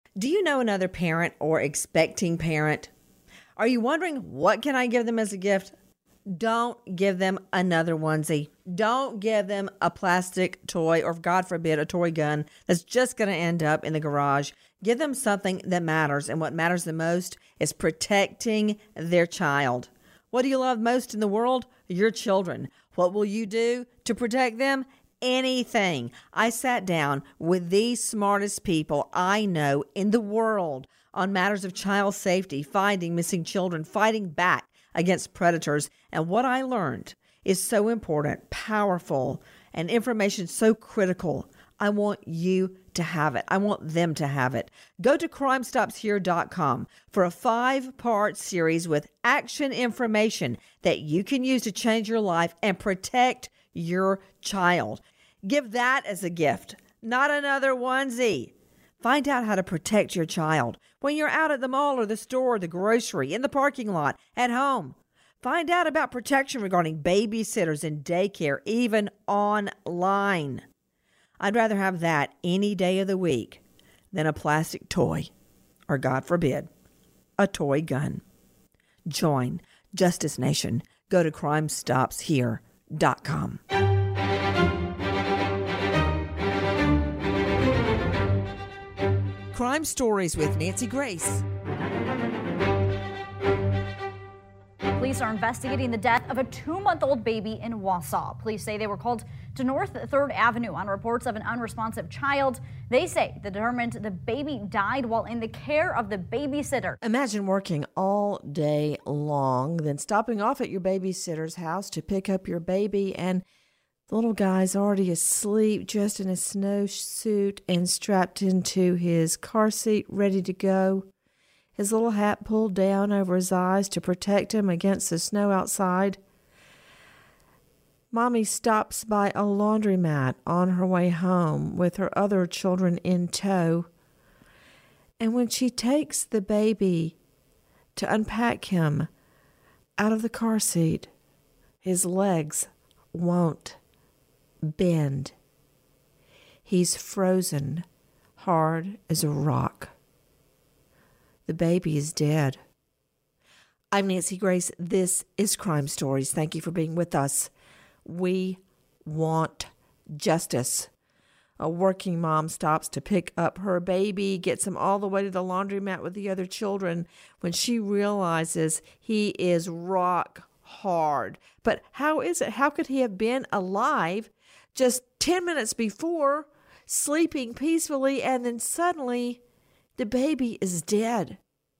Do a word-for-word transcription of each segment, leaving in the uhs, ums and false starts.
Do you know another parent or expecting parent? Are you wondering, what can I give them as a gift? Don't give them another onesie. Don't give them a plastic toy or, God forbid, a toy gun that's just going to end up in the garage. Give them something that matters, and what matters the most is protecting their child. What do you love most in the world? Your children. What will you do to protect them? Anything. I sat down with the smartest people I know in the world on matters of child safety, finding missing children, fighting back against predators. And what I learned is so important, powerful, and information so critical. I want you to have it. I want them to have it. Go to crime stops here dot com for a five-part series with action information that you can use to change your life and protect your child. Give that as a gift, not another onesie. Find out how to protect your child when you're out at the mall or the store, the grocery, in the parking lot, at home. Find out about protection regarding babysitters and daycare, even online. I'd rather have that any day of the week than a plastic toy or, God forbid, a toy gun. Join Justice Nation. Go to crime stops here dot com. Crime Stories with Nancy Grace. Police are investigating the death of a two-month-old baby in Wausau. Police say they were called to North third Avenue on reports of an unresponsive child. They say they determined the baby died while in the care of the babysitter. Imagine working all day long, then stopping off at your babysitter's house to pick up your baby, and the little guy's already asleep, just in a snowsuit and strapped into his car seat, ready to go. His little hat pulled down over his eyes to protect him against the snow outside. Mommy stops by a laundromat on her way home with her other children in tow. And when she takes the baby to unpack him out of the car seat, his legs won't bend. He's frozen hard as a rock. The baby is dead. I'm Nancy Grace. This is Crime Stories. Thank you for being with us. We want justice. A working mom stops to pick up her baby, gets him all the way to the laundromat with the other children when she realizes he is rock hard. But how is it? How could he have been alive just ten minutes before, sleeping peacefully, and then suddenly the baby is dead?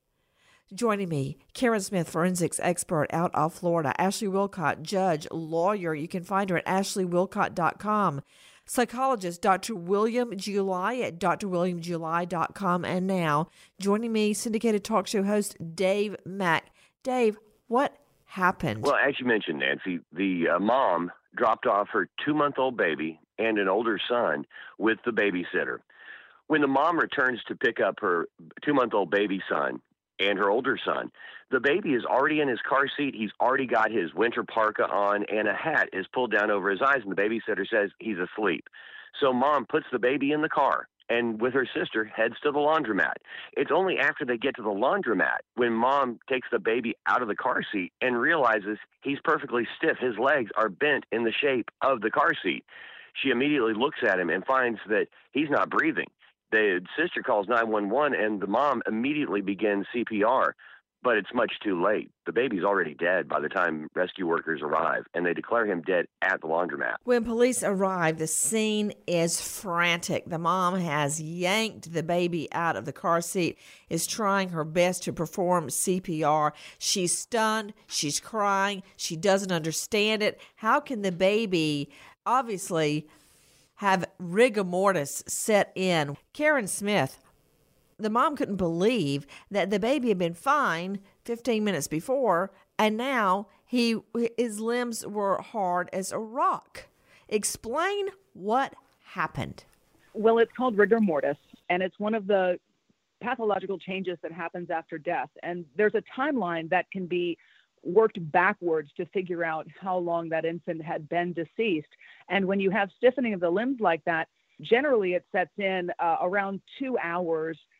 Joining me, Karen Smith, forensics expert out of Florida. Ashley Wilcott, judge, lawyer. You can find her at ashley wilcott dot com. Psychologist Doctor William July at d r william july dot com. And now, joining me, syndicated talk show host Dave Mack. Dave, what happened? Well, as you mentioned, Nancy, the uh, mom dropped off her two-month-old baby and an older son with the babysitter. When the mom returns to pick up her two-month-old baby son and her older son, the baby is already in his car seat. He's already got his winter parka on, and a hat is pulled down over his eyes, and the babysitter says he's asleep. So mom puts the baby in the car and with her sister heads to the laundromat. It's only after they get to the laundromat when mom takes the baby out of the car seat and realizes he's perfectly stiff. His legs are bent in the shape of the car seat. She immediately looks at him and finds that he's not breathing. The sister calls nine one one, and the mom immediately begins C P R, but it's much too late. The baby's already dead by the time rescue workers arrive, and they declare him dead at the laundromat. When police arrive, the scene is frantic. The mom has yanked the baby out of the car seat, is trying her best to perform C P R. She's stunned. She's crying. She doesn't understand it. How can the baby obviously have rigor mortis set in? Karen Smith, the mom couldn't believe that the baby had been fine fifteen minutes before, and now he his limbs were hard as a rock. Explain what happened. Well, it's called rigor mortis, and it's one of the pathological changes that happens after death. And there's a timeline that can be worked backwards to figure out how long that infant had been deceased. And when you have stiffening of the limbs like that, generally it sets in uh, around two hours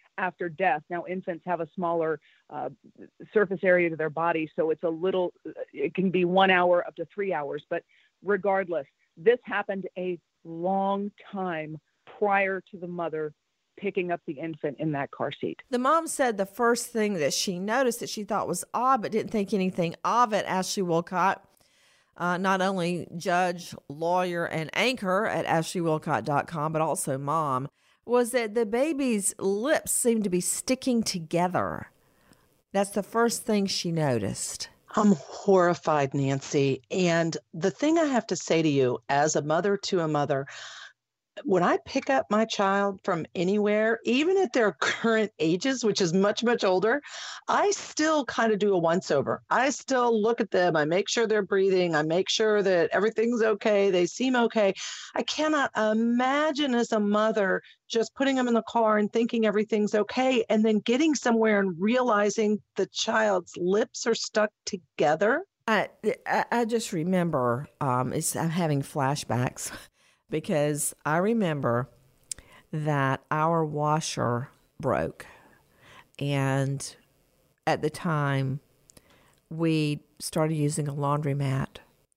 after death. Now, infants have a smaller uh, surface area to their body, so it's a little, it can be one hour up to three hours. But regardless, this happened a long time prior to the mother picking up the infant in that car seat. The mom said the first thing that she noticed that she thought was odd, but didn't think anything of it, Ashley Wilcott, uh, not only judge, lawyer, and anchor at ashley wilcott dot com, but also mom, was that the baby's lips seemed to be sticking together. That's the first thing she noticed. I'm horrified, Nancy. And the thing I have to say to you as a mother to a mother, when I pick up my child from anywhere, even at their current ages, which is much, much older, I still kind of do a once over. I still look at them. I make sure they're breathing. I make sure that everything's okay. They seem okay. I cannot imagine as a mother just putting them in the car and thinking everything's okay, and then getting somewhere and realizing the child's lips are stuck together. I, I, I just remember, um, it's, I'm having flashbacks. Because I remember that our washer broke. And at the time, we started using a laundromat.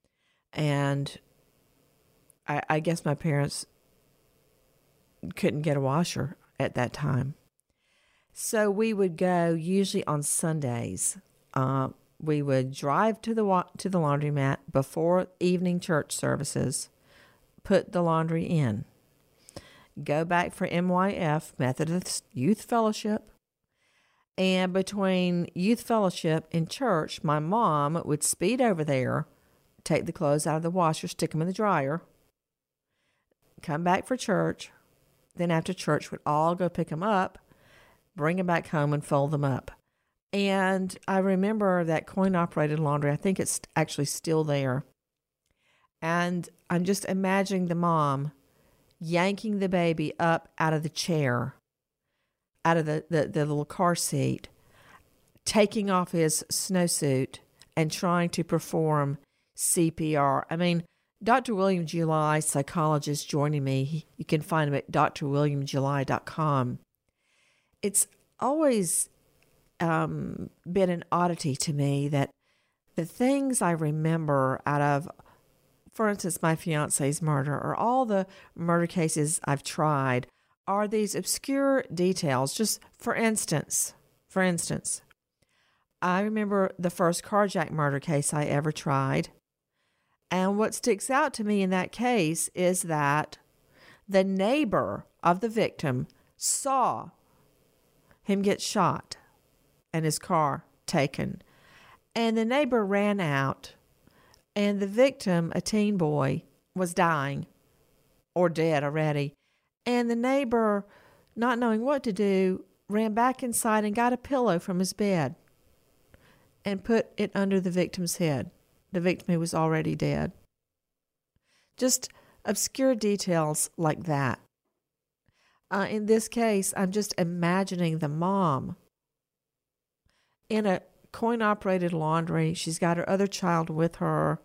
And I, I guess my parents couldn't get a washer at that time. So we would go usually on Sundays. Uh, we would drive to the wa- to the laundromat before evening church services, put the laundry in, go back for M Y F, Methodist Youth Fellowship, and between Youth Fellowship and church, my mom would speed over there, take the clothes out of the washer, stick them in the dryer, come back for church, then after church would all go pick them up, bring them back home and fold them up. And I remember that coin-operated laundry. I think it's actually still there. And I'm just imagining the mom yanking the baby up out of the chair, out of the, the, the little car seat, taking off his snowsuit and trying to perform C P R. I mean, Doctor William July, psychologist, joining me. You can find him at d r william july dot com. It's always um, been an oddity to me that the things I remember out of, for instance, my fiance's murder, or all the murder cases I've tried, are these obscure details. Just for instance, for instance, I remember the first carjack murder case I ever tried. And what sticks out to me in that case is that the neighbor of the victim saw him get shot and his car taken. And the neighbor ran out. And the victim, a teen boy, was dying or dead already. And the neighbor, not knowing what to do, ran back inside and got a pillow from his bed and put it under the victim's head, the victim who was already dead. Just obscure details like that. Uh, in this case, I'm just imagining the mom in a coin-operated laundry. She's got her other child with her.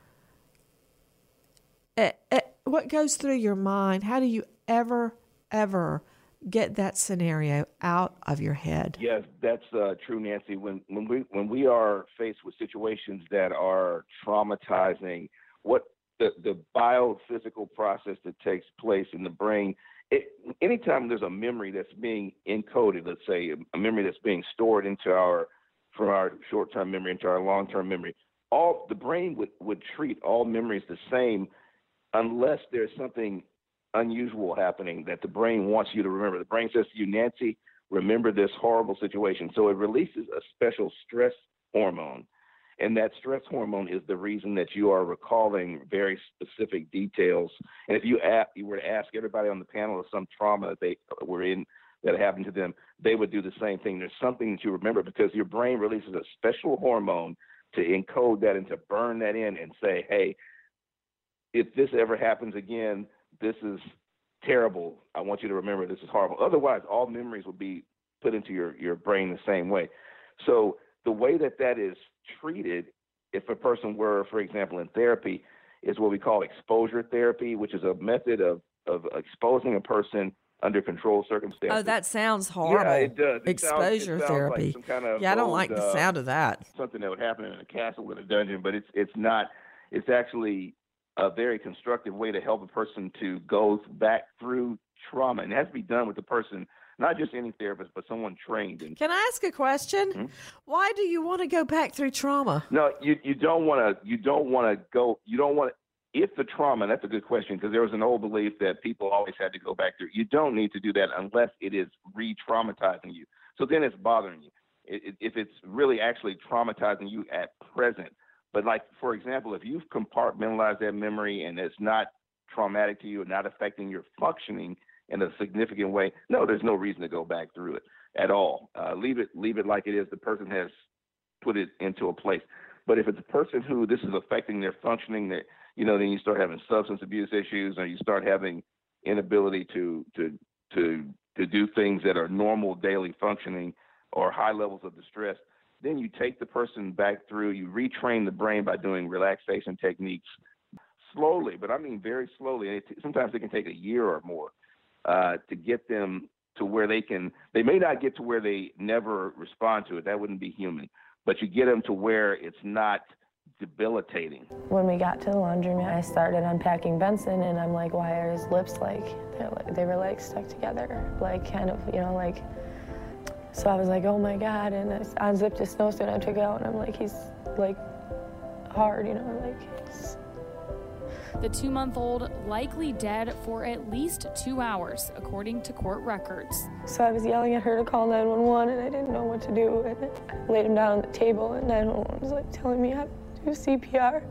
Uh, uh, what goes through your mind? How do you ever, ever get that scenario out of your head? Yes, that's uh, true, Nancy. When when we when we are faced with situations that are traumatizing, what the the biophysical process that takes place in the brain. It, anytime there's a memory that's being encoded, let's say a memory that's being stored into our from our short-term memory into our long-term memory, all the brain would, would treat all memories the same unless there's something unusual happening that the brain wants you to remember. The brain says to you, Nancy, remember this horrible situation. So it releases a special stress hormone. And that stress hormone is the reason that you are recalling very specific details. And if you, ask, you were to ask everybody on the panel of some trauma that they were in that happened to them, they would do the same thing. There's something that you remember because your brain releases a special hormone to encode that and to burn that in and say, hey, if this ever happens again, this is terrible. I want you to remember this is horrible. Otherwise, all memories will be put into your, your brain the same way. So the way that that is treated, if a person were, for example, in therapy, is what we call exposure therapy, which is a method of, of exposing a person under controlled circumstances. Oh, that sounds horrible. Yeah, it does. It Exposure sounds, it sounds therapy. Like some kind of yeah, I don't old, like the uh, sound of that. Something that would happen in a castle in a dungeon, but it's it's not. It's actually a very constructive way to help a person to go back through trauma, and it has to be done with the person, not just any therapist, but someone trained. And Can I ask a question? Hmm? Why do you want to go back through trauma? no, you you don't want to. You don't want to go. You don't want to. If the trauma, and that's a good question, because there was an old belief that people always had to go back through. You don't need to do that unless it is re-traumatizing you. So then it's bothering you. It, it, if it's really actually traumatizing you at present. But like, for example, if you've compartmentalized that memory and it's not traumatic to you and not affecting your functioning in a significant way, no, there's no reason to go back through it at all. Uh, leave it, leave it like it is. The person has put it into a place. But if it's a person who this is affecting their functioning, that you know, then you start having substance abuse issues, or you start having inability to to to to do things that are normal daily functioning, or high levels of distress. Then you take the person back through. You retrain the brain by doing relaxation techniques slowly, but I mean very slowly. It, sometimes it can take a year or more uh, to get them to where they can. They may not get to where they never respond to it. That wouldn't be human. But you get them to where it's not debilitating. When we got to the laundromat, I started unpacking Benson, and I'm like, why are his lips like, they're like they were like stuck together, like kind of, you know, like, so I was like, oh my God, and I unzipped his snowsuit and I took it out, and I'm like, he's like hard, you know, like. It's... The two-month-old likely dead for at least two hours, according to court records. So I was yelling at her to call nine one one, and I didn't know what to do, and I laid him down on the table, and nine one one was like telling me how to do C P R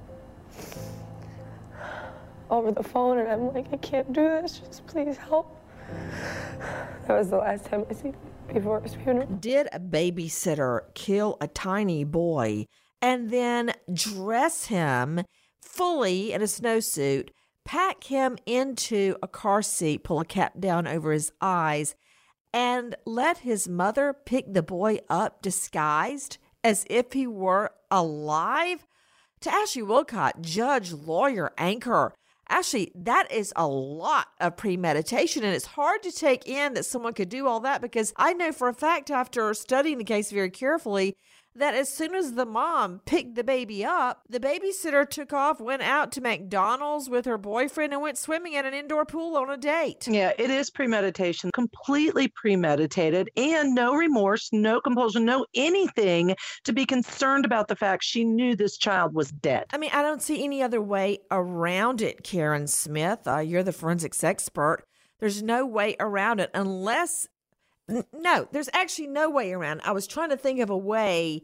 over the phone, and I'm like, I can't do this, just please help. That was the last time I seen him before his funeral. Did a babysitter kill a tiny boy and then dress him fully in a snowsuit, pack him into a car seat, pull a cap down over his eyes, and let his mother pick the boy up disguised as if he were alive? To Ashley Wilcott, judge, lawyer, anchor. Ashley, that is a lot of premeditation, and it's hard to take in that someone could do all that, because I know for a fact, after studying the case very carefully, that as soon as the mom picked the baby up, the babysitter took off, went out to McDonald's with her boyfriend, and went swimming at an indoor pool on a date. Yeah, it is premeditation, completely premeditated, and no remorse, no compulsion, no anything to be concerned about the fact she knew this child was dead. I mean, I don't see any other way around it, Karen Smith. Uh, you're the forensics expert. There's no way around it unless... No, there's actually no way around. I was trying to think of a way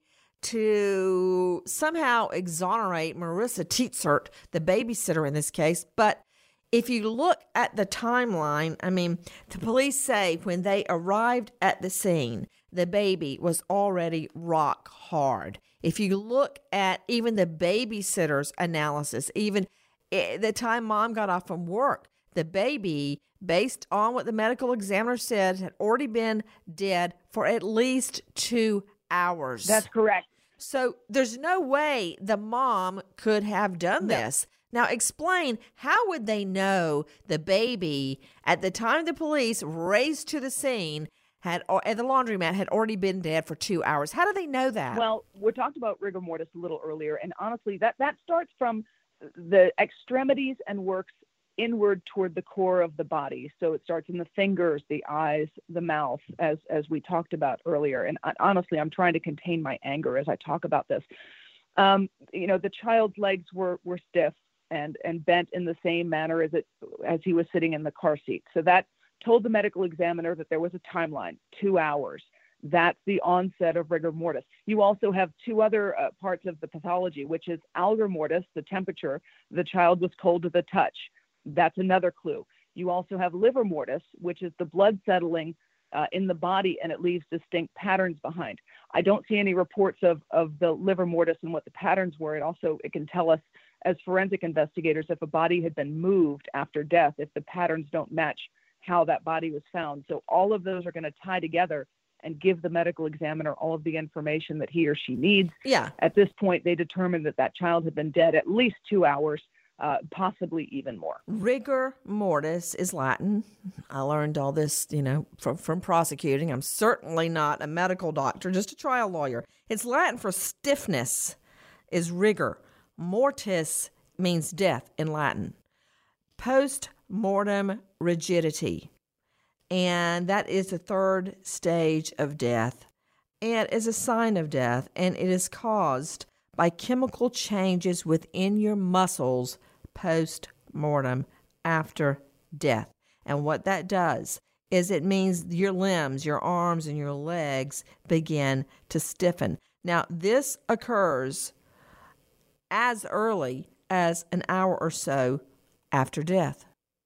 to somehow exonerate Marissa Tietzert, the babysitter in this case. But if you look at the timeline, I mean, the police say when they arrived at the scene, the baby was already rock hard. If you look at even the babysitter's analysis, even the time mom got off from work, the baby, based on what the medical examiner said, had already been dead for at least two hours. That's correct. So there's no way the mom could have done No. this. Now explain, how would they know the baby at the time the police raced to the scene had or at the laundromat had already been dead for two hours? How do they know that? Well, we talked about rigor mortis a little earlier, and honestly, that, that starts from the extremities and works inward toward the core of the body. So it starts in the fingers, the eyes, the mouth, as as we talked about earlier. And I, honestly, I'm trying to contain my anger as I talk about this. Um, you know, the child's legs were were stiff and and bent in the same manner as it as he was sitting in the car seat. So that told the medical examiner that there was a timeline, two hours. That's the onset of rigor mortis. You also have two other uh, parts of the pathology, which is algor mortis, the temperature. The child was cold to the touch. That's another clue. You also have livor mortis, which is the blood settling uh, in the body, and it leaves distinct patterns behind. I don't see any reports of, of the livor mortis and what the patterns were. It also, it can tell us as forensic investigators if a body had been moved after death, if the patterns don't match how that body was found. So all of those are going to tie together and give the medical examiner all of the information that he or she needs. Yeah. At this point, they determined that that child had been dead at least two hours. uh, possibly even more. Rigor mortis is Latin. I learned all this, you know, from, from prosecuting. I'm certainly not a medical doctor, just a trial lawyer. It's Latin for stiffness is rigor. Mortis means death in Latin. Post-mortem rigidity. And that is the third stage of death. And is a sign of death, and it is caused by chemical changes within your muscles post-mortem, after death. And what that does is it means your limbs, your arms, and your legs begin to stiffen. Now, this occurs as early as an hour or so after death,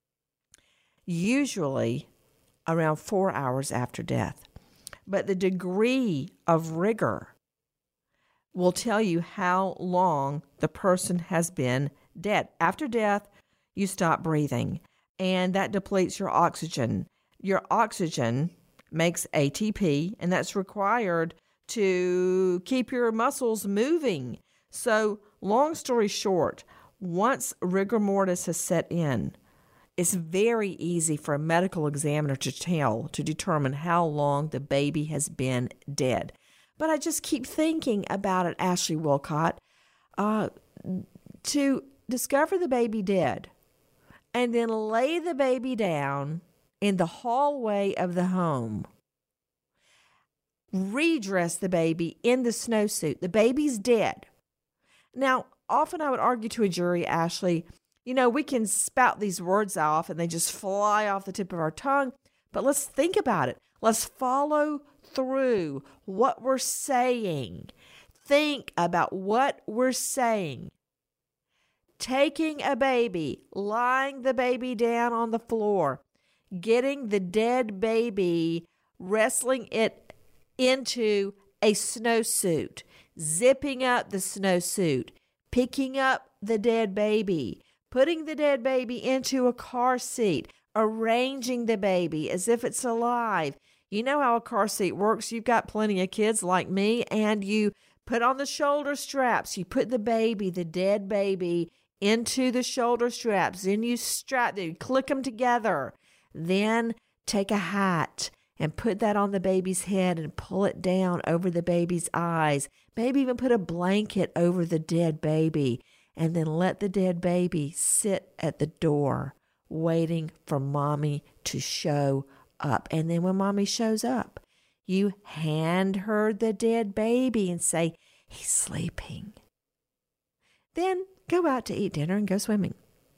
usually around four hours after death. But the degree of rigor will tell you how long the person has been dead. After death, you stop breathing, and that depletes your oxygen. Your oxygen makes A T P, and that's required to keep your muscles moving. So, long story short, once rigor mortis has set in, it's very easy for a medical examiner to tell, to determine how long the baby has been dead. But I just keep thinking about it, Ashley Wilcott, uh, to discover the baby dead and then lay the baby down in the hallway of the home, redress the baby in the snowsuit. The baby's dead. Now, often I would argue to a jury, Ashley, you know, we can spout these words off and they just fly off the tip of our tongue, but let's think about it. Let's follow through what we're saying. Think about what we're saying. Taking a baby, lying the baby down on the floor, getting the dead baby, wrestling it into a snowsuit, zipping up the snowsuit, picking up the dead baby, putting the dead baby into a car seat, arranging the baby as if it's alive. You know how a car seat works. You've got plenty of kids like me, and you put on the shoulder straps. You put the baby, the dead baby, into the shoulder straps. Then you strap them, click them together. Then take a hat and put that on the baby's head and pull it down over the baby's eyes. Maybe even put a blanket over the dead baby. And then let the dead baby sit at the door waiting for mommy to show up. And then when mommy shows up, you hand her the dead baby and say, he's sleeping. Then go out to eat dinner and go swimming.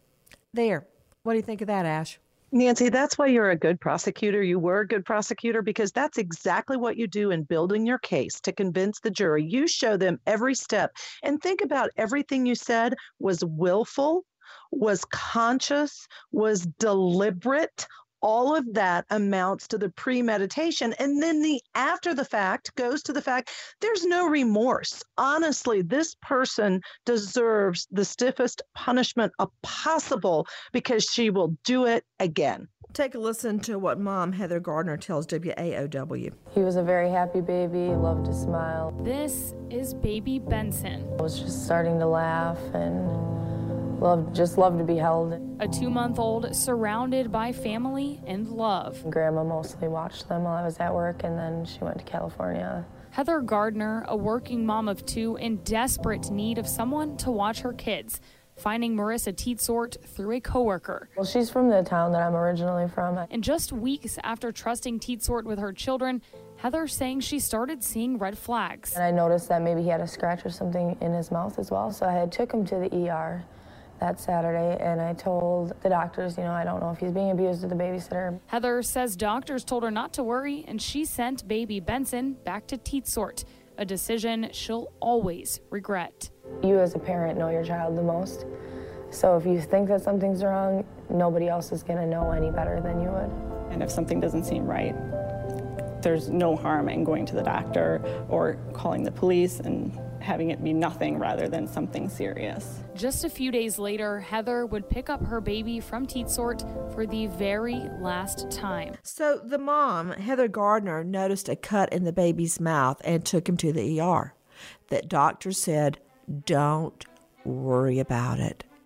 There. What do you think of that, Ash? Nancy, that's why you're a good prosecutor. You were a good prosecutor because that's exactly what you do in building your case to convince the jury. You show them every step and think about everything you said was willful, was conscious, was deliberate. All of that amounts to the premeditation. And then the after the fact goes to the fact there's no remorse. Honestly, this person deserves the stiffest punishment possible because she will do it again. Take a listen to what mom Heather Gardner tells W A O W. He was a very happy baby, loved to smile. This is baby Benson. I was just starting to laugh and Loved, just loved to be held. A two-month-old surrounded by family and love. Grandma mostly watched them while I was at work, and then she went to California. Heather Gardner, a working mom of two in desperate need of someone to watch her kids, finding Marissa Teetsort through a coworker. Well, she's from the town that I'm originally from. And just weeks after trusting Teetsort with her children, Heather saying she started seeing red flags. And I noticed that maybe he had a scratch or something in his mouth as well, so I had took him to the E R that Saturday, and I told the doctors, you know, I don't know if he's being abused with the babysitter. Heather says doctors told her not to worry, and she sent baby Benson back to Teetsort, a decision she'll always regret. You as a parent know your child the most, so if you think that something's wrong, nobody else is going to know any better than you would. And if something doesn't seem right, there's no harm in going to the doctor or calling the police and having it be nothing rather than something serious. Just a few days later, Heather would pick up her baby from Teetsort for the very last time. So the mom, Heather Gardner, noticed a cut in the baby's mouth and took him to the E R. That doctor said, don't worry about it.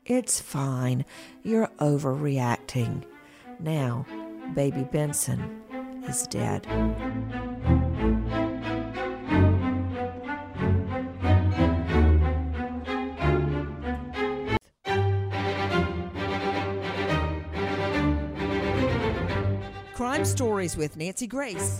It's fine. You're overreacting. Now, baby Benson is dead. Crime Stories with Nancy Grace.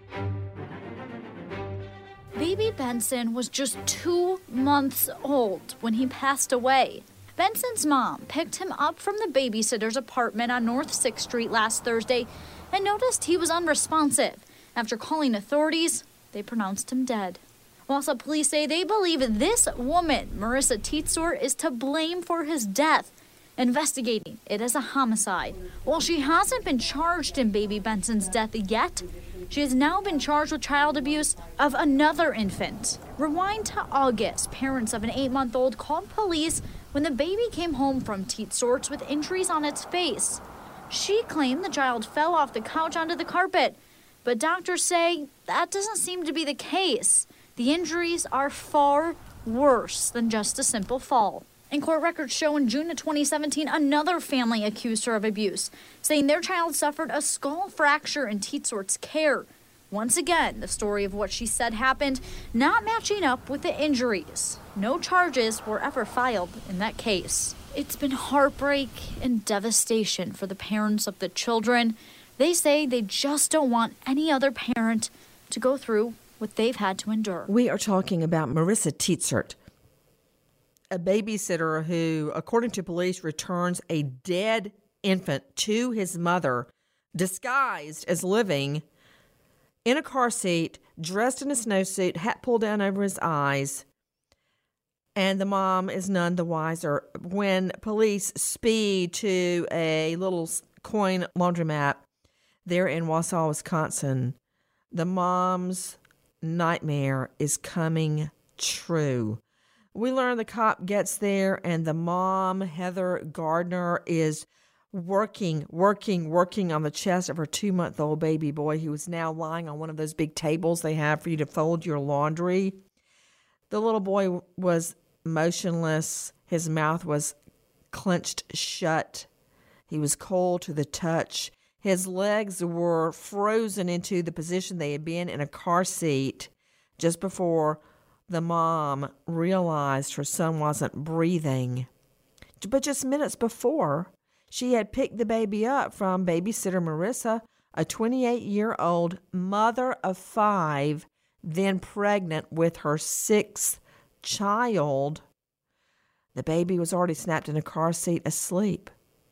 Baby Benson was just two months old when he passed away. Benson's mom picked him up from the babysitter's apartment on North sixth Street last Thursday and noticed he was unresponsive. After calling authorities, they pronounced him dead. Wausau police say they believe this woman, Marissa Teetsort, is to blame for his death, investigating it as a homicide. While she hasn't been charged in baby Benson's death yet, she has now been charged with child abuse of another infant. Rewind to August. Parents of an eight-month-old called police when the baby came home from Teetsort's with injuries on its face. She claimed the child fell off the couch onto the carpet, but doctors say that doesn't seem to be the case. The injuries are far worse than just a simple fall. And court records show in June of twenty seventeen, another family accused her of abuse, saying their child suffered a skull fracture in Teetsort's care. Once again, the story of what she said happened not matching up with the injuries. No charges were ever filed in that case. It's been heartbreak and devastation for the parents of the children. They say they just don't want any other parent to go through what they've had to endure. We are talking about Marissa Teetsort, a babysitter who, according to police, returns a dead infant to his mother, disguised as living in a car seat, dressed in a snowsuit, hat pulled down over his eyes, and the mom is none the wiser. When police speed to a little coin laundromat there in Wausau, Wisconsin, the mom's nightmare is coming true. We learn the cop gets there, and the mom, Heather Gardner, is working, working, working on the chest of her two-month-old baby boy who is now lying on one of those big tables they have for you to fold your laundry. The little boy was motionless. His mouth was clenched shut. He was cold to the touch. His legs were frozen into the position they had been in a car seat just before the mom realized her son wasn't breathing. But just minutes before, she had picked the baby up from babysitter Marissa, a twenty-eight-year-old mother of five, then pregnant with her sixth child. The baby was already snapped in a car seat asleep.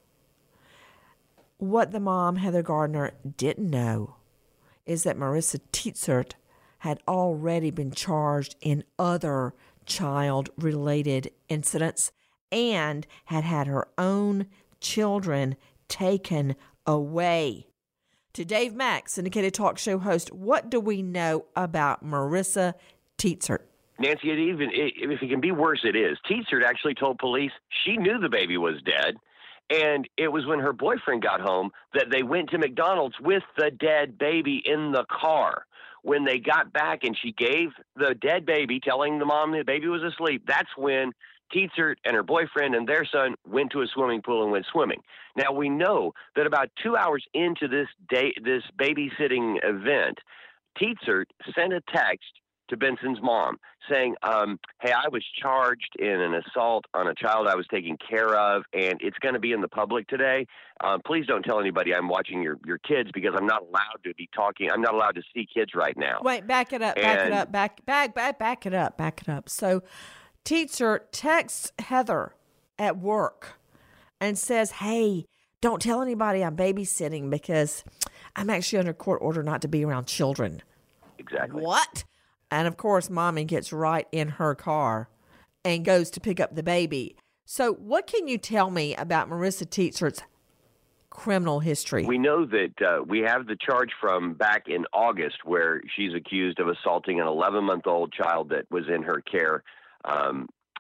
What the mom, Heather Gardner, didn't know is that Marissa Teetsort had already been charged in other child-related incidents and had had her own children taken away. To Dave Mack, syndicated talk show host, what do we know about Marissa Teetsort? Nancy, it even it, if it can be worse, it is. Teetsort actually told police she knew the baby was dead, and it was when her boyfriend got home that they went to McDonald's with the dead baby in the car. When they got back and she gave the dead baby, telling the mom the baby was asleep, that's when Teetsort and her boyfriend and their son went to a swimming pool and went swimming. Now, we know that about two hours into this day, this babysitting event, Teetsort sent a text to Benson's mom saying, um, hey, I was charged in an assault on a child I was taking care of, and it's going to be in the public today. Um, please don't tell anybody I'm watching your, your kids because I'm not allowed to be talking. I'm not allowed to see kids right now. Wait, back it up, back and, it up, back, back, back, back it up, back it up. So Teetsort texts Heather at work and says, hey, don't tell anybody I'm babysitting because I'm actually under court order not to be around children. Exactly. What? And, of course, Mommy gets right in her car and goes to pick up the baby. So what can you tell me about Marissa Teetsort's criminal history? We know that uh, we have the charge from back in August where she's accused of assaulting an eleven-month-old child that was in her care. Um,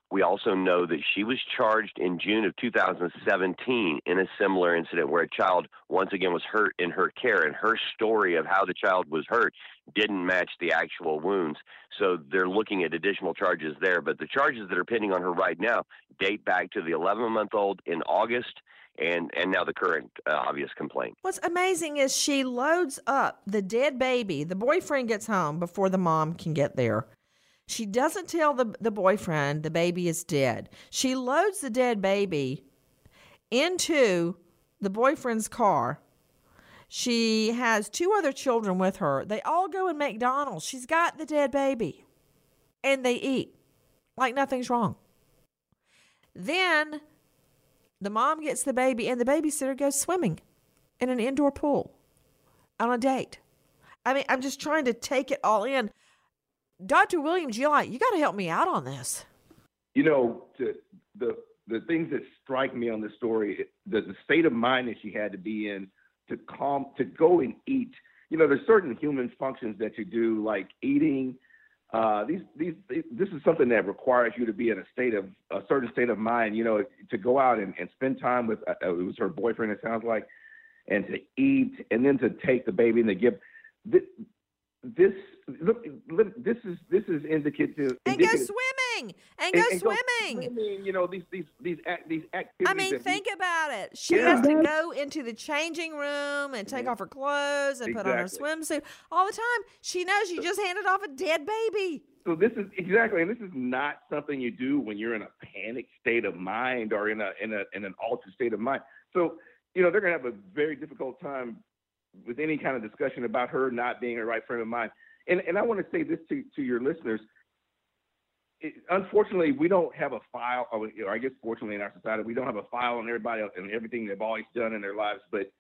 We also know that she was charged in June of two thousand seventeen in a similar incident where a child once again was hurt in her care, and her story of how the child was hurt didn't match the actual wounds. So they're looking at additional charges there. But the charges that are pending on her right now date back to the eleven-month-old in August and, and now the current uh, obvious complaint. What's amazing is she loads up the dead baby. The boyfriend gets home before the mom can get there. She doesn't tell the, the boyfriend the baby is dead. She loads the dead baby into the boyfriend's car. She has two other children with her. They all go in McDonald's. She's got the dead baby. And they eat like nothing's wrong. Then the mom gets the baby and the babysitter goes swimming in an indoor pool on a date. I mean, I'm just trying to take it all in. Doctor Williams, you like, you got to help me out on this. You know, to, the the things that strike me on this story, the, the state of mind that she had to be in to calm, to go and eat. You know, there's certain human functions that you do, like eating. Uh, these, these, this is something that requires you to be in a state of a certain state of mind. You know, to go out and, and spend time with uh, it was her boyfriend, it sounds like, and to eat, and then to take the baby and to give. This, this look, look, this is this is indicative. And go swimming. And go and, and swimming. Go swimming. You know, these these these act, these activities. I mean, think we, about it. She yeah. has to go into the changing room and take mm-hmm. off her clothes and exactly. put on her swimsuit all the time. She knows she just handed off a dead baby. So this is exactly, and this is not something you do when you're in a panic state of mind or in a in a in an altered state of mind. So you know they're going to have a very difficult time with any kind of discussion about her not being a right frame of mind. And and I want to say this to, to your listeners. It, unfortunately, we don't have a file, or, or I guess fortunately in our society, we don't have a file on everybody and everything they've always done in their lives. But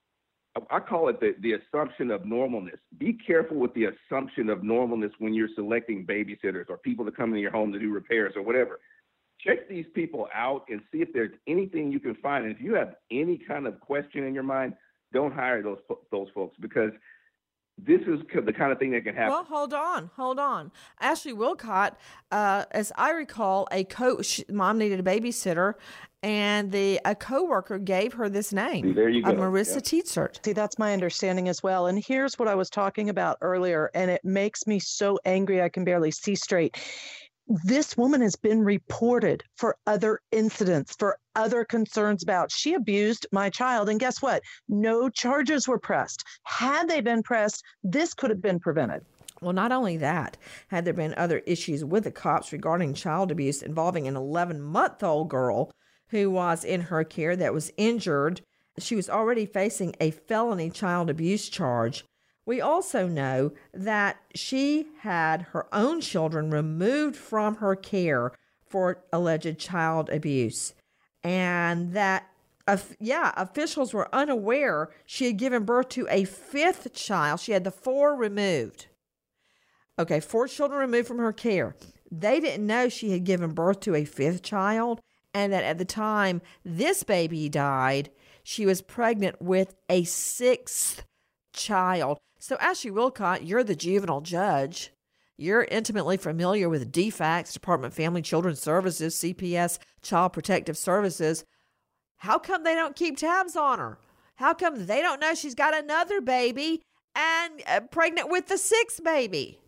I, I call it the, the assumption of normalness. Be careful with the assumption of normalness when you're selecting babysitters or people to come into your home to do repairs or whatever. Check these people out and see if there's anything you can find. And if you have any kind of question in your mind, don't hire those those folks, because this is the kind of thing that can happen. Well, hold on, hold on. Ashley Wilcott, uh, as I recall, a co she, mom needed a babysitter, and the a coworker gave her this name. There you go. Uh, Marissa yeah. Teetsert. See, that's my understanding as well. And here's what I was talking about earlier, and it makes me so angry I can barely see straight. This woman has been reported for other incidents, for other concerns about she abused my child. And guess what? No charges were pressed. Had they been pressed, this could have been prevented. Well, not only that, had there been other issues with the cops regarding child abuse involving an eleven-month-old girl who was in her care that was injured, she was already facing a felony child abuse charge. We also know that she had her own children removed from her care for alleged child abuse, and that, uh, yeah, officials were unaware she had given birth to a fifth child. She had the four removed. Okay, four children removed from her care. They didn't know she had given birth to a fifth child, and that at the time this baby died, she was pregnant with a sixth child. So, Ashley Wilcott, you're the juvenile judge. You're intimately familiar with D FACS, Department of Family Children's Services, C P S, Child Protective Services. How come they don't keep tabs on her? How come they don't know she's got another baby and uh, pregnant with the sixth baby?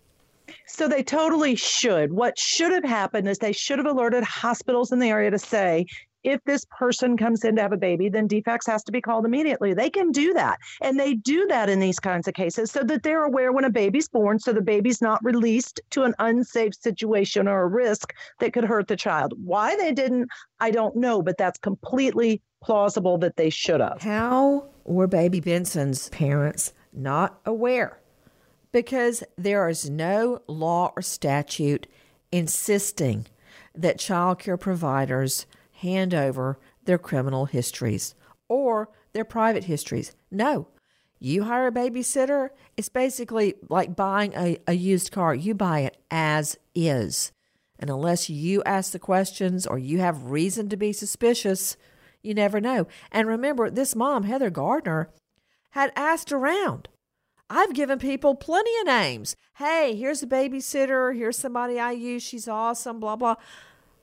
So they totally should. What should have happened is they should have alerted hospitals in the area to say, if this person comes in to have a baby, then D FACS has to be called immediately. They can do that. And they do that in these kinds of cases so that they're aware when a baby's born, so the baby's not released to an unsafe situation or a risk that could hurt the child. Why they didn't, I don't know, but that's completely plausible that they should have. How were baby Benson's parents not aware? Because there is no law or statute insisting that child care providers hand over their criminal histories or their private histories. No. You hire a babysitter, it's basically like buying a, a used car. You buy it as is. And unless you ask the questions or you have reason to be suspicious, you never know. And remember, this mom, Heather Gardner, had asked around. I've given people plenty of names. Hey, here's a babysitter. Here's somebody I use. She's awesome, blah, blah.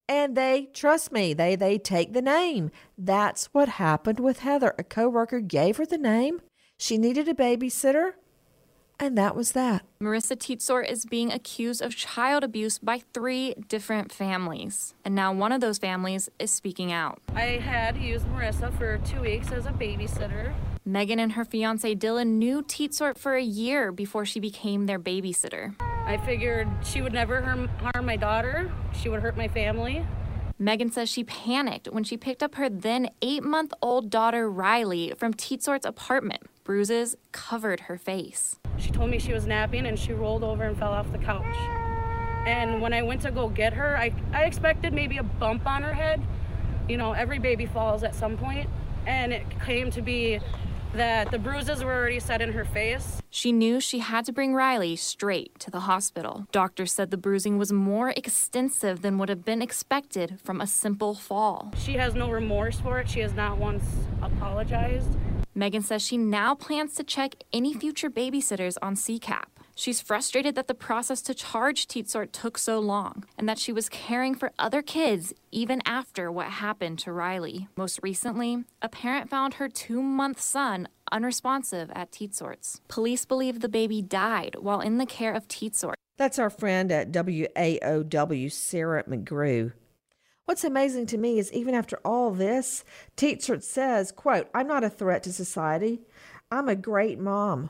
And they, trust me, they they take the name. That's what happened with Heather. A coworker gave her the name. She needed a babysitter. And that was that. Marissa Teetsort is being accused of child abuse by three different families. And now one of those families is speaking out. I had used Marissa for two weeks as a babysitter. Megan and her fiance Dylan knew Teetsort for a year before she became their babysitter. I figured she would never harm, harm my daughter. She would hurt my family. Megan says she panicked when she picked up her then eight-month-old daughter Riley from Teetsort's apartment. Bruises covered her face. She told me she was napping and she rolled over and fell off the couch. And when I went to go get her, I, I expected maybe a bump on her head. You know, every baby falls at some point. And it came to be that the bruises were already set in her face. She knew she had to bring Riley straight to the hospital. Doctors said the bruising was more extensive than would have been expected from a simple fall. She has no remorse for it. She has not once apologized. Megan says she now plans to check any future babysitters on C CAP. She's frustrated that the process to charge Teetsort took so long and that she was caring for other kids even after what happened to Riley. Most recently, a parent found her two-month son unresponsive at Teetsort's. Police believe the baby died while in the care of Teetsort. That's our friend at W A O W, Sarah McGrew. What's amazing to me is even after all this, Teetsort says, quote, "I'm not a threat to society. I'm a great mom.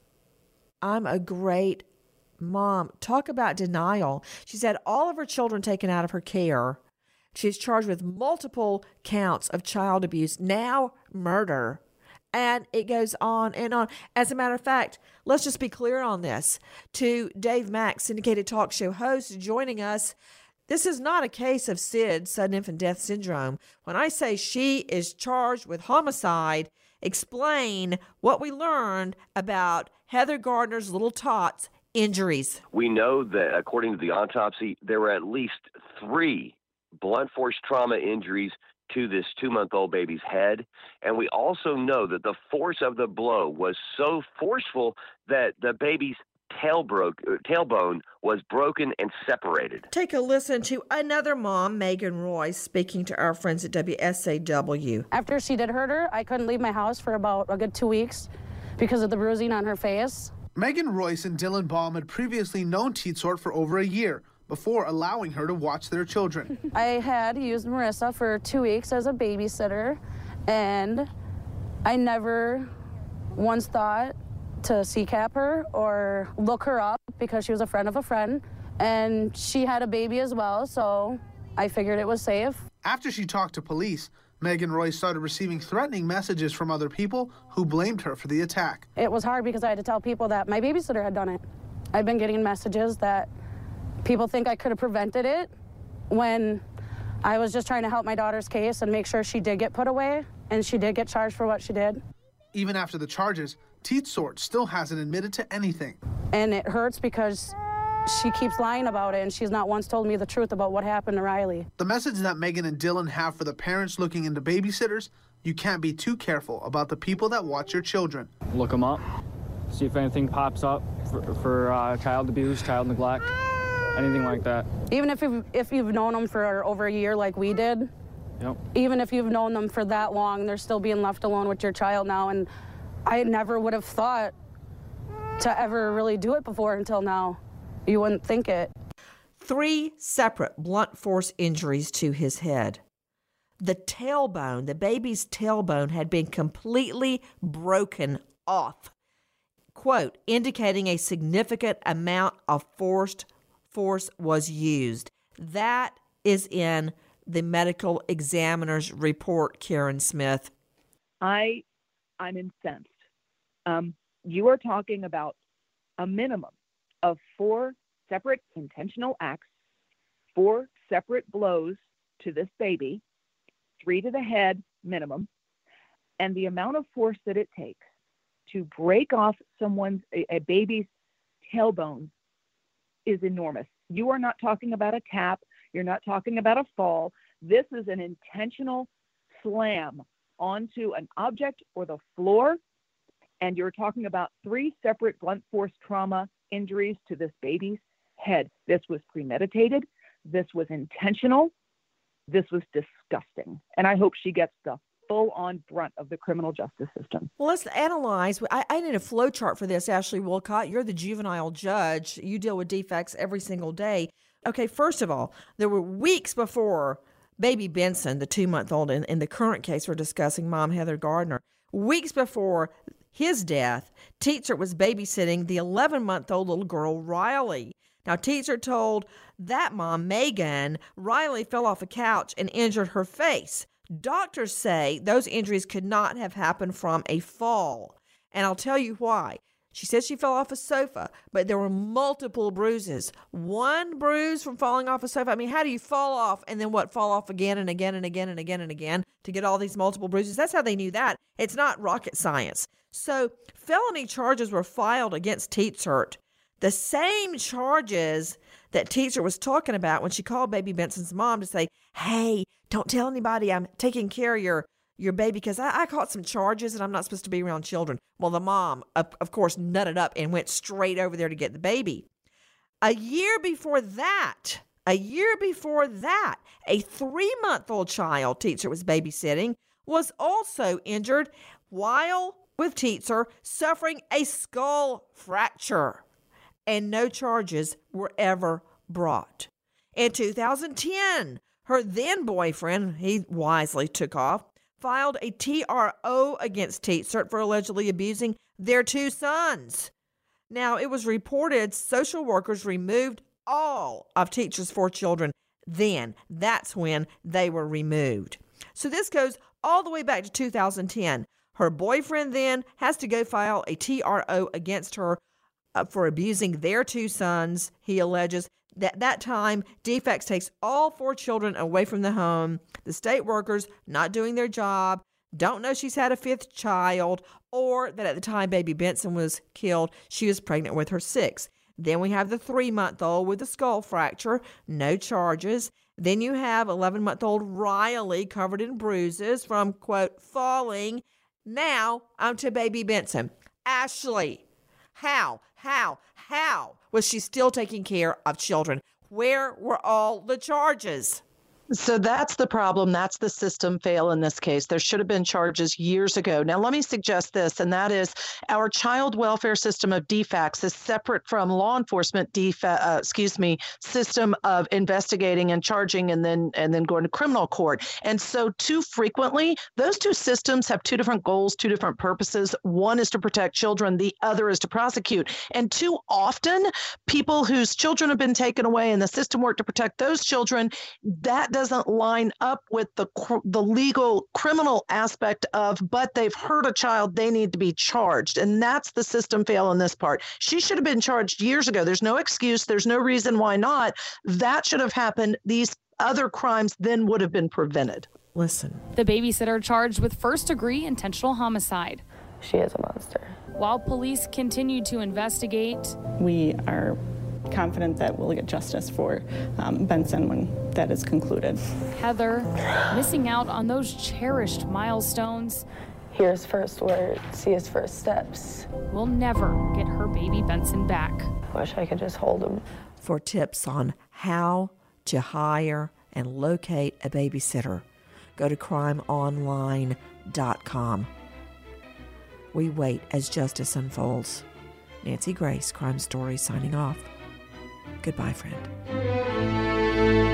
I'm a great mom." Talk about denial. She's had all of her children taken out of her care. She's charged with multiple counts of child abuse, now murder. And it goes on and on. As a matter of fact, let's just be clear on this. To Dave Mack, syndicated talk show host, joining us, this is not a case of S I D, sudden infant death syndrome. When I say she is charged with homicide, explain what we learned about Heather Gardner's little tots injuries. We know that according to the autopsy, there were at least three blunt force trauma injuries to this two-month-old baby's head. And we also know that the force of the blow was so forceful that the baby's tail broke, tailbone was broken and separated. Take a listen to another mom, Megan Royce, speaking to our friends at W S A W. After she did hurt her, I couldn't leave my house for about a good two weeks because of the bruising on her face. Megan Royce and Dylan Baum had previously known Teetsort for over a year before allowing her to watch their children. I had used Marissa for two weeks as a babysitter, and I never once thought to C CAP her or look her up because she was a friend of a friend, and she had a baby as well, so I figured it was safe. After she talked to police, Megan Royce started receiving threatening messages from other people who blamed her for the attack. It was hard because I had to tell people that my babysitter had done it. I've been getting messages that people think I could have prevented it when I was just trying to help my daughter's case and make sure she did get put away, and she did get charged for what she did. Even after the charges, Teetsort still hasn't admitted to anything. And it hurts because she keeps lying about it, and she's not once told me the truth about what happened to Riley. The message that Megan and Dylan have for the parents looking into babysitters: you can't be too careful about the people that watch your children. Look them up, see if anything pops up for, for uh, child abuse, child neglect, anything like that. Even if you've, if you've known them for over a year like we did, yep. Even if you've known them for that long, they're still being left alone with your child now, and I never would have thought to ever really do it before until now. You wouldn't think it. Three separate blunt force injuries to his head. The tailbone, the baby's tailbone, had been completely broken off. Quote, indicating a significant amount of forced force was used. That is in the medical examiner's report, Karen Smith. I, I'm incensed. Um, you are talking about a minimum of four separate intentional acts, four separate blows to this baby, three to the head minimum, and the amount of force that it takes to break off someone's, a, a baby's tailbone is enormous. You are not talking about a tap. You're not talking about a fall. This is an intentional slam onto an object or the floor, and you're talking about three separate blunt force trauma injuries to this baby's head. This was premeditated. This was intentional. this was disgusting. And I hope she gets the full-on brunt of the criminal justice system. Well, let's analyze. I, I need a flow chart for this, Ashley Wolcott. You're the juvenile judge. You deal with defects every single day. Okay, first of all, there were weeks before baby Benson, the two-month-old in, in the current case we're discussing, Mom Heather Gardner, weeks before his death, Teacher was babysitting the eleven-month-old little girl, Riley. Now, Teacher told that mom, Megan, Riley fell off a couch and injured her face. Doctors say those injuries could not have happened from a fall. And I'll tell you why. She says she fell off a sofa, but there were multiple bruises. One bruise from falling off a sofa. I mean, how do you fall off and then what, fall off again and again and again and again and again to get all these multiple bruises? That's how they knew that. It's not rocket science. So felony charges were filed against Teatzert. The same charges that Teacher was talking about when she called baby Benson's mom to say, hey, don't tell anybody I'm taking care of your, your baby because I, I caught some charges and I'm not supposed to be around children. Well, the mom, of, of course, nutted up and went straight over there to get the baby. A year before that, a year before that, a three-month-old child Teacher was babysitting was also injured while with Teacher suffering a skull fracture. And no charges were ever brought. In two thousand ten, her then boyfriend, he wisely took off, filed a T R O against Teatzert for allegedly abusing their two sons. Now, it was reported social workers removed all of Teacher's four children. Then, that's when they were removed. So this goes all the way back to two thousand ten. Her boyfriend then has to go file a T R O against her Uh, for abusing their two sons. He alleges that that time, Defects takes all four children away from the home. The state workers not doing their job, don't know she's had a fifth child, or that at the time baby Benson was killed, she was pregnant with her sixth. Then we have the three-month-old with a skull fracture, no charges. Then you have eleven-month-old Riley covered in bruises from, quote, falling. Now, on to baby Benson. Ashley, how? How, how was she still taking care of children? Where were all the charges? So that's the problem. That's the system fail in this case. There should have been charges years ago. Now, let me suggest this, and that is our child welfare system of D FACS is separate from law enforcement D FACS, uh, excuse me, system of investigating and charging and then and then going to criminal court. And so too frequently, those two systems have two different goals, two different purposes. One is to protect children. The other is to prosecute. And too often, people whose children have been taken away and the system work to protect those children, that does doesn't line up with the the legal criminal aspect of, but they've hurt a child, they need to be charged. And that's the system fail in this part. She should have been charged years ago. There's no excuse. There's no reason why not. That should have happened. These other crimes then would have been prevented. Listen. The babysitter charged with first-degree intentional homicide. She is a monster. While police continue to investigate, we are confident that we'll get justice for um, Benson when that is concluded. Heather missing out on those cherished milestones. Hear his first words, see his first steps. Will never get her baby Benson back. Wish I could just hold him. For tips on how to hire and locate a babysitter, go to crime online dot com. We wait as justice unfolds. Nancy Grace, Crime Stories, signing off. Goodbye, friend.